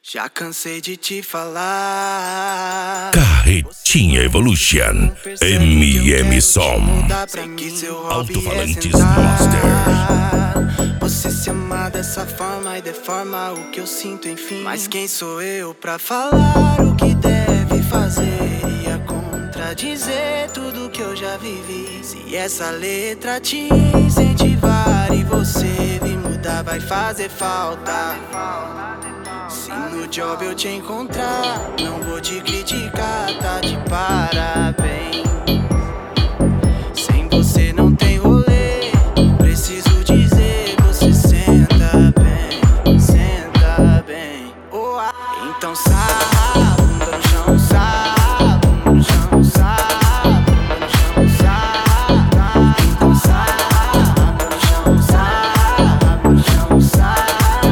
Já cansei de te falar. Carretinha Evolution, MM Som, Alto-falantes Master. Você se amar dessa forma e deforma o que eu sinto, enfim. Mas quem sou eu pra falar o que deve fazer? Ia contradizer tudo que eu já vivi. Se essa letra te incentivar e você vir mudar, vai fazer falta. Se no job eu te encontrar, não vou te criticar, tá de parabéns. Sem você não tem rolê, preciso dizer, você senta bem. Oh, então sarra, bunda no chão, sarra, bunda no chão, sarra, bunda no chão, sarra. Então sarra, bunda no chão, sarra, bunda no chão, sarra.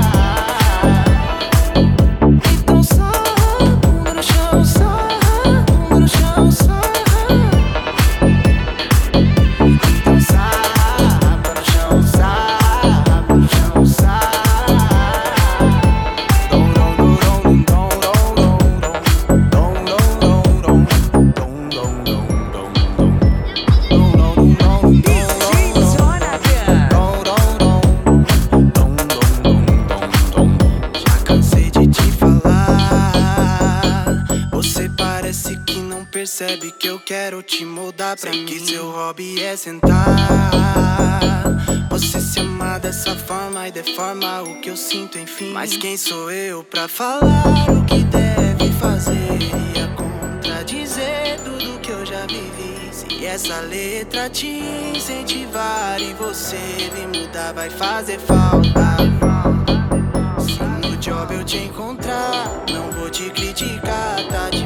Percebe que eu quero te moldar pra mim, que seu hobby é sentar. Você se ama dessa forma e deforma o que eu sinto, enfim. Mas quem sou eu pra falar o que deve fazer? Ia contradizer tudo que eu já vivi. Se essa letra te incentivar e você vir mudar, vai fazer falta. Se no job eu te encontrar, não vou te criticar, tá de